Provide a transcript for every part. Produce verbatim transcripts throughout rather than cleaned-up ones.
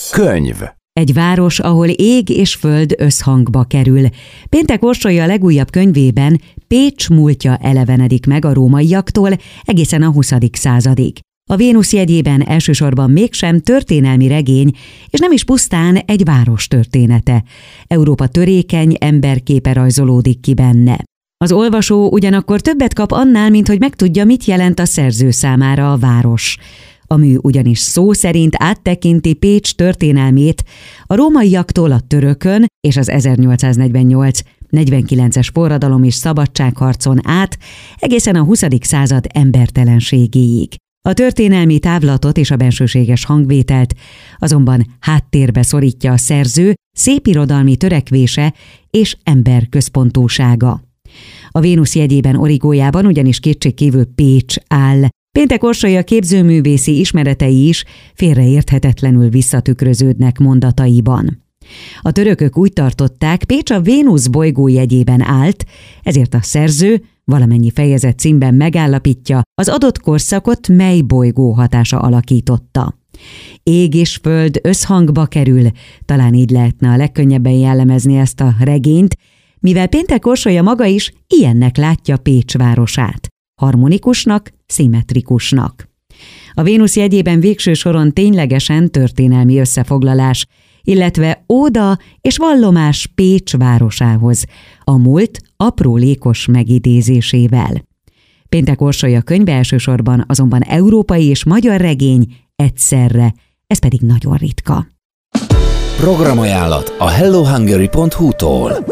Könyv. Egy város, ahol ég és föld összhangba kerül. Péntek Orsolya a legújabb könyvében Pécs múltja elevenedik meg a rómaiaktól egészen a huszadik századig. A Vénusz jegyében elsősorban mégsem történelmi regény, és nem is pusztán egy város története. Európa törékeny emberképe rajzolódik ki benne. Az olvasó ugyanakkor többet kap annál, mint hogy megtudja, mit jelent a szerző számára a város. A mű ugyanis szó szerint áttekinti Pécs történelmét a rómaiaktól a törökön és az ezernyolcszáznegyvennyolc-negyvenkilences forradalom és szabadságharcon át egészen a huszadik század embertelenségéig. A történelmi távlatot és a bensőséges hangvételt azonban háttérbe szorítja a szerző szépirodalmi törekvése és emberközpontúsága. A Vénusz jegyében origójában ugyanis kétségkívül Pécs áll. Péntek Orsolya képzőművészi ismeretei is félreérthetetlenül visszatükröződnek mondataiban. A törökök úgy tartották, Pécs a Vénusz bolygó jegyében állt, ezért a szerző valamennyi fejezet címben megállapítja, az adott korszakot mely bolygó hatása alakította. Ég és föld összhangba kerül, talán így lehetne a legkönnyebben jellemezni ezt a regényt, mivel Péntek Orsolya maga is ilyennek látja Pécs városát. Harmonikusnak, szimmetrikusnak. A Vénusz jegyében végső soron ténylegesen történelmi összefoglalás, illetve óda és vallomás Pécs városához, a múlt aprólékos megidézésével. Péntek Orsolya könyve elsősorban azonban európai és magyar regény egyszerre, ez pedig nagyon ritka. Programajánlat a hello hungary pont hu-tól.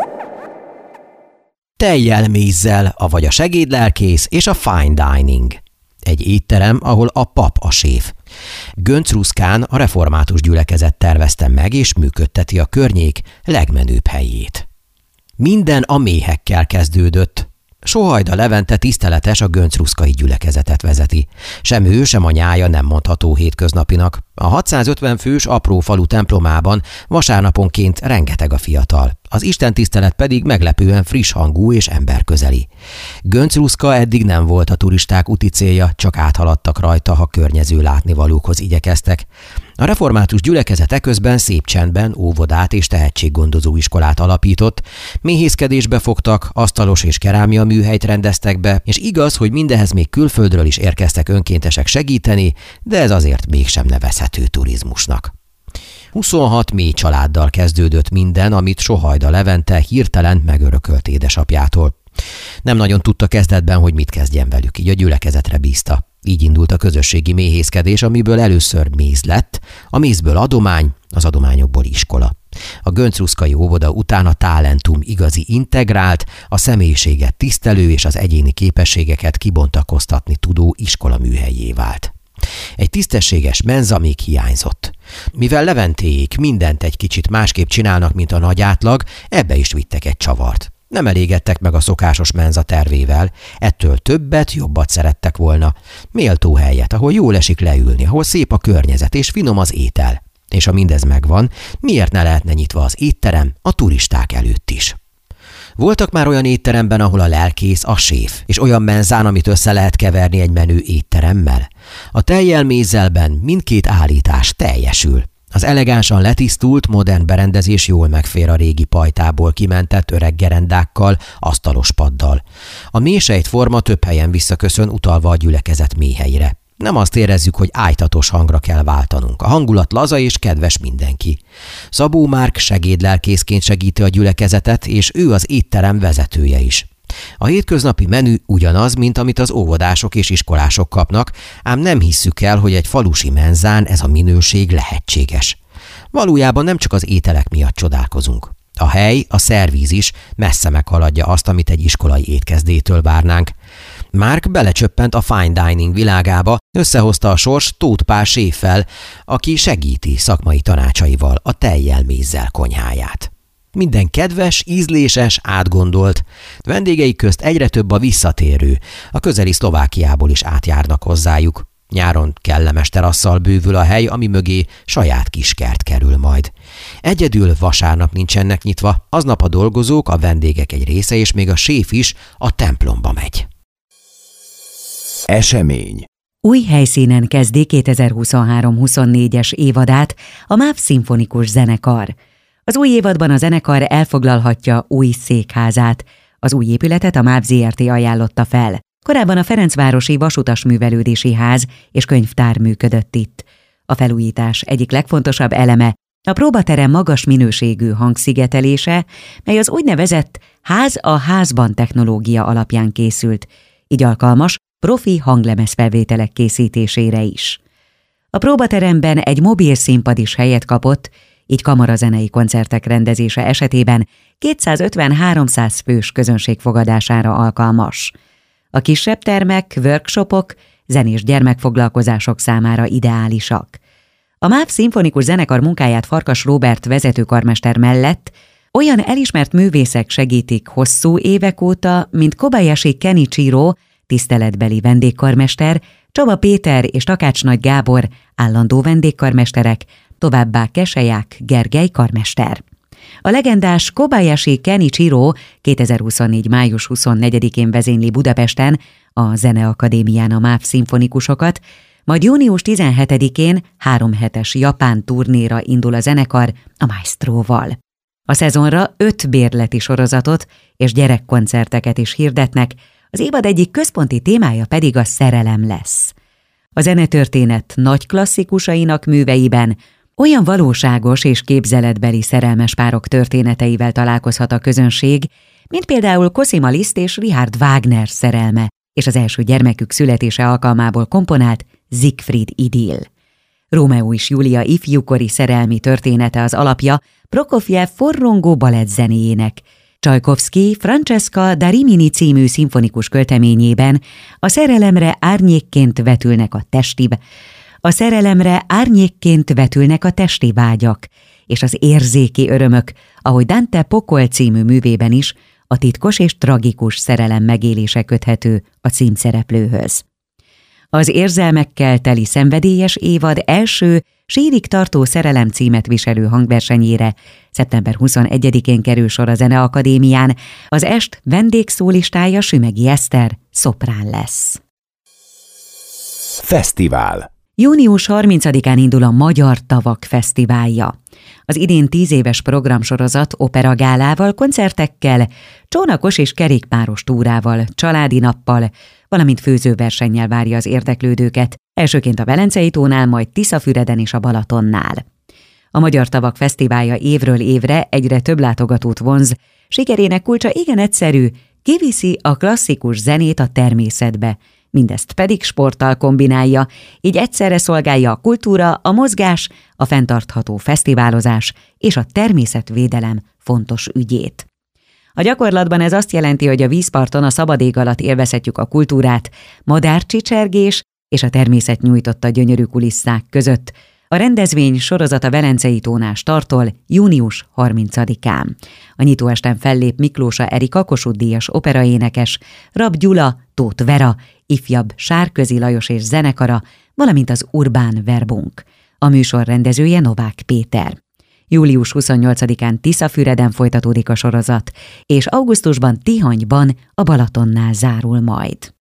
Tejjel mézzel, avagy a segédlelkész és a fine dining. Egy étterem, ahol a pap a séf. Gönc Ruszkán a református gyülekezet tervezte meg és működteti a környék legmenőbb helyét. Minden a méhekkel kezdődött. Sohajda Levente tiszteletes a göncruszkai gyülekezetet vezeti. Sem ő, sem a nyája nem mondható hétköznapinak. A hatszázötven fős apró falu templomában vasárnaponként rengeteg a fiatal. Az istentisztelet pedig meglepően friss hangú és emberközeli. Göncruszka eddig nem volt a turisták úti célja, csak áthaladtak rajta, ha környező látnivalókhoz igyekeztek. A református gyülekezet eközben szép csendben óvodát és tehetséggondozó iskolát alapított, méhészkedésbe fogtak, asztalos és kerámia műhelyt rendeztek be, és igaz, hogy mindehez még külföldről is érkeztek önkéntesek segíteni, de ez azért mégsem nevezhető turizmusnak. huszonhat mély családdal kezdődött minden, amit Sohajda Levente hirtelen megörökölt édesapjától. Nem nagyon tudta kezdetben, hogy mit kezdjen velük, így a gyülekezetre bízta. Így indult a közösségi méhészkedés, amiből először méz lett, a mézből adomány, az adományokból iskola. A göncruszkai óvoda után a talentum igazi integrált, a személyiséget tisztelő és az egyéni képességeket kibontakoztatni tudó iskola műhelyé vált. Egy tisztességes menza még hiányzott. Mivel Leventéék mindent egy kicsit másképp csinálnak, mint a nagy átlag, ebbe is vittek egy csavart. Nem elégedtek meg a szokásos menza tervével, ettől többet, jobbat szerettek volna. Méltó helyet, ahol jól esik leülni, ahol szép a környezet és finom az étel. És ha mindez megvan, miért ne lehetne nyitva az étterem a turisták előtt is? Voltak már olyan étteremben, ahol a lelkész a séf, és olyan menzán, amit össze lehet keverni egy menő étteremmel. A tejjel mézzelben mindkét állítás teljesül. Az elegánsan letisztult, modern berendezés jól megfér a régi pajtából kimentett öreg gerendákkal, asztalos paddal. A mélysejt forma több helyen visszaköszön, utalva a gyülekezet méhelyre. Nem azt érezzük, hogy ájtatos hangra kell váltanunk. A hangulat laza és kedves mindenki. Szabó Márk segédlelkészként segíti a gyülekezetet, és ő az étterem vezetője is. A hétköznapi menü ugyanaz, mint amit az óvodások és iskolások kapnak, ám nem hisszük el, hogy egy falusi menzán ez a minőség lehetséges. Valójában nem csak az ételek miatt csodálkozunk. A hely, a szervíz is messze meghaladja azt, amit egy iskolai étkezdétől várnánk. Márk belecsöppent a fine dining világába, összehozta a sors Tóth Pál séffel, aki segíti szakmai tanácsaival a tejjel mézzel konyháját. Minden kedves, ízléses, átgondolt. Vendégeik közt egyre több a visszatérő, a közeli Szlovákiából is átjárnak hozzájuk. Nyáron kellemes terasszal bővül a hely, ami mögé saját kiskert kerül majd. Egyedül vasárnap nincsenek nyitva, aznap a dolgozók, a vendégek egy része és még a séf is a templomba megy. Esemény. Új helyszínen kezdi kétezer-huszonhárom-huszonnégyes évadát a MÁV szimfonikus zenekar. Az új évadban a zenekar elfoglalhatja új székházát. Az új épületet a MÁV zé er té ajánlotta fel. Korábban a Ferencvárosi Vasutas-művelődési Ház és könyvtár működött itt. A felújítás egyik legfontosabb eleme a próbaterem magas minőségű hangszigetelése, mely az úgynevezett ház a házban technológia alapján készült, így alkalmas profi hanglemezfelvételek készítésére is. A próbateremben egy mobil színpad is helyet kapott, így kamarazenei koncertek rendezése esetében kétszázötven-háromszáz fős közönség fogadására alkalmas. A kisebb termek, workshopok, zenés gyermekfoglalkozások számára ideálisak. A MÁV szimfonikus zenekar munkáját Farkas Róbert vezetőkarmester mellett olyan elismert művészek segítik hosszú évek óta, mint Kobayashi Kenichiro, tiszteletbeli vendégkarmester, Csaba Péter és Takács Nagy Gábor, állandó vendégkarmesterek, továbbá Keseják Gergely karmester. A legendás Kobayashi Kenichiro kétezer-huszonnégy. május huszonnegyedikén vezényli Budapesten a Zeneakadémián a MÁV szimfonikusokat, majd június tizenhetedikén három hetes japán turnéra indul a zenekar a Maestróval. A szezonra öt bérleti sorozatot és gyerekkoncerteket is hirdetnek, az évad egyik központi témája pedig a szerelem lesz. A zenetörténet nagy klasszikusainak műveiben olyan valóságos és képzeletbeli szerelmes párok történeteivel találkozhat a közönség, mint például Cosima Liszt és Richard Wagner szerelme, és az első gyermekük születése alkalmából komponált Siegfried idill. Rómeó és Júlia ifjúkori szerelmi története az alapja Prokofjev forrongó balettzenéjének. Csajkovszky Francesca da Rimini című szimfonikus költeményében a szerelemre árnyékként vetülnek a testi, a szerelemre árnyékként vetülnek a testi vágyak, és az érzéki örömök, ahogy Dante Pokol című művében is a titkos és tragikus szerelem megélése köthető a címszereplőhöz. Az érzelmekkel teli szenvedélyes évad első sírig tartó szerelem címet viselő hangversenyére szeptember huszonegyedikén kerül sor a Zeneakadémián, az est vendégszólistája Sümegi Eszter, szoprán lesz. Fesztivál. június harmincadikán indul a Magyar Tavak Fesztiválja. Az idén tíz éves programsorozat operagálával, koncertekkel, csónakos és kerékpáros túrával, családi nappal, valamint főzőversennyel várja az érdeklődőket, elsőként a Velencei tónál, majd Tiszafüreden és a Balatonnál. A Magyar Tavak Fesztiválja évről évre egyre több látogatót vonz, sikerének kulcsa igen egyszerű, kiviszi a klasszikus zenét a természetbe, mindezt pedig sporttal kombinálja, így egyszerre szolgálja a kultúra, a mozgás, a fenntartható fesztiválozás és a természetvédelem fontos ügyét. A gyakorlatban ez azt jelenti, hogy a vízparton a szabad ég alatt élvezhetjük a kultúrát, madárcsicsergés és a természet nyújtotta gyönyörű kulisszák között. A rendezvény sorozata Velencei tónál startol június harmincadikán. A nyitóesten fellép Miklósa Erika Kossuth-díjas operaénekes, Rab Gyula, Tóth Vera, ifjabb Sárközi Lajos és zenekara, valamint az Urbán Verbunk. A műsor rendezője Novák Péter. július huszonnyolcadikán Tiszafüreden folytatódik a sorozat, és augusztusban Tihanyban a Balatonnál zárul majd.